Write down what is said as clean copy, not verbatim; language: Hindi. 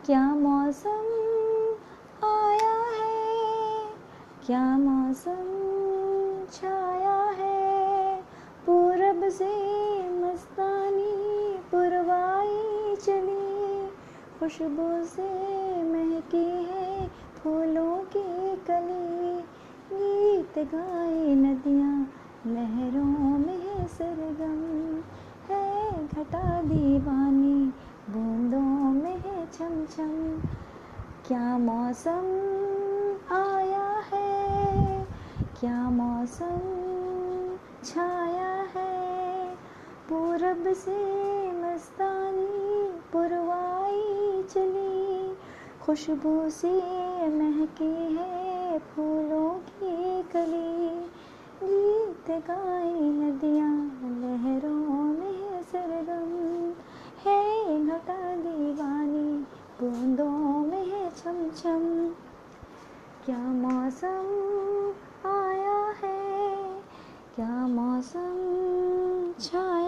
क्या मौसम आया है, क्या मौसम छाया है, पूरब से मस्तानी पुरवाई चली, खुशबू से महकी है फूलों की कली, गीत गाए नदियाँ लहरों में है सरगम, है घटा दीवानी बूंदों में है छम छम। क्या मौसम आया है, क्या मौसम छाया है, पूरब से मस्तानी पुरवाई चली, खुशबू सी महकी है फूलों की कली, गीत गाए नदियाँ लहरों में है सरगम, है घटा दीवानी बूंदों में है छम छम। क्या मौसम आया है, क्या मौसम छाया